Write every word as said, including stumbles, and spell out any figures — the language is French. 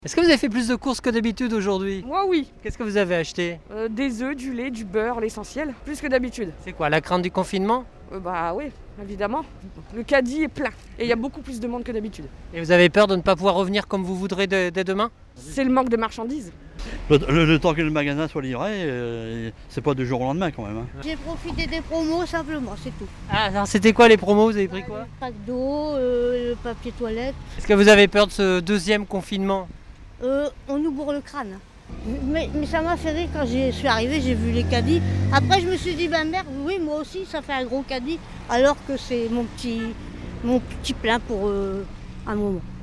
Est-ce que vous avez fait plus de courses que d'habitude aujourd'hui? Moi oui, Qu'est-ce que vous avez acheté? Euh, des œufs, du lait, du beurre, l'essentiel, plus que d'habitude. C'est quoi, la crainte du confinement? Euh, bah oui, évidemment. Le caddie est plein et il y a beaucoup plus de monde que d'habitude. Et vous avez peur de ne pas pouvoir revenir comme vous voudrez dès, dès demain? C'est le manque de marchandises. Le, le- le temps que le magasin soit livré, euh, c'est pas du jour au lendemain quand même, hein. J'ai profité des promos simplement, c'est tout. Ah, alors c'était quoi les promos? Vous avez pris quoi? Le pack d'eau, euh, le papier toilette. Est-ce que vous avez peur de ce deuxième confinement? Euh, on nous bourre le crâne. Mais, mais ça m'a fait rire quand je suis arrivée, j'ai vu les caddies. Après je me suis dit, ben merde, oui moi aussi ça fait un gros caddie, alors que c'est mon petit, mon petit plein pour euh, un moment.